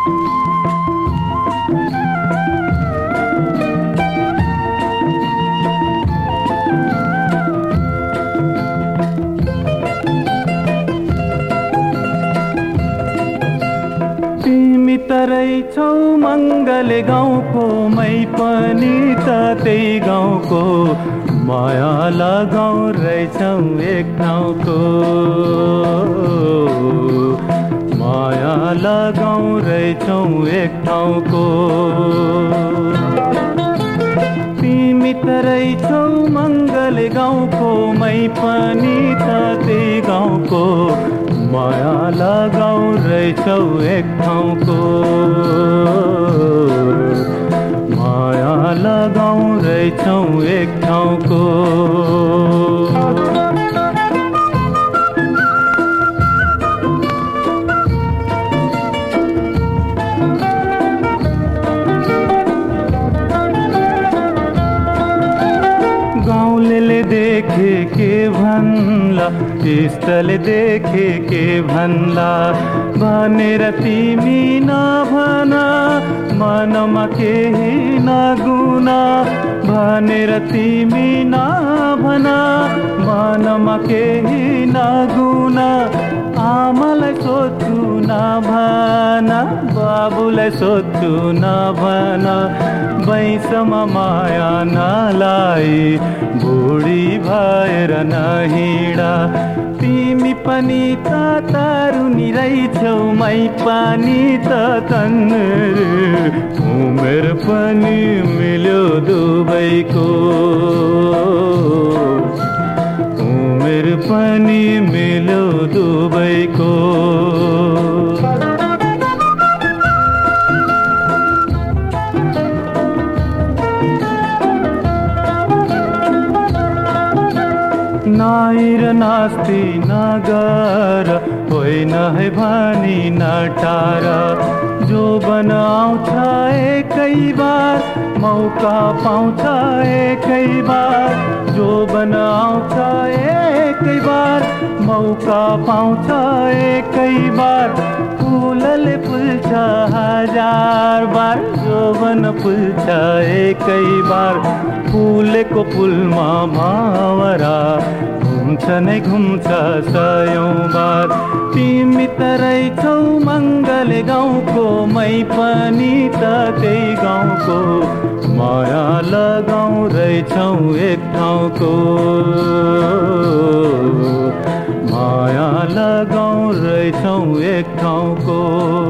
रहेछौ मङ्गले गाउँको, मै पनि त त्यही गाउँको, माया लगाउ रहेछौ एक ठाउँको, माया लगाउ रहेछौ एक ठाउँको। तिमी त रहेछौ मङ्गले गाउँको, मै पनि त त्यही गाउँको, माया लगाउ रहेछौ एक ठाउँको, माया लगाउ रहेछौ एक ठाउँको। गाउँले देखे के भन्ला, स्थल देखे के भन्ला, भनेर तिमी नभन मनमा केही नगुना, भनेर तिमी नभन मनमा केही नगुना। आमालाई सोध्छु नभन, बाबुलाई सोध्छु नभन, वैषमा माया नलाई, बुढी भएर नहिँडा। तिमी पनि त तरुनी रहेछौ, मै पनि त तन्नर, उमेर पनि मिल्यो दुवैको, उमेर पनि मिल्यो दुवैको। नाइर नास्ति नगर, होइन है भनी नटार, जोबन आउँछ एकै बार, मौका पाउँछ एकै बार, जोबन आउँछ एकै बार, मौका पाउँछ एकै बार। फुलले फुल्छ हजार बार, जोबन फुल्छ एकै बार, फुलेको फुलमा भँवरा घुम्छ नै घुम्छ सयौं बार। तिमी त रहेछौ मङ्गले गाउँको, मै पनि त त्यही गाउँको, माया लगाउ रहेछौ एक ठाउँको, माया लगाउ रहेछौ एक ठाउँको।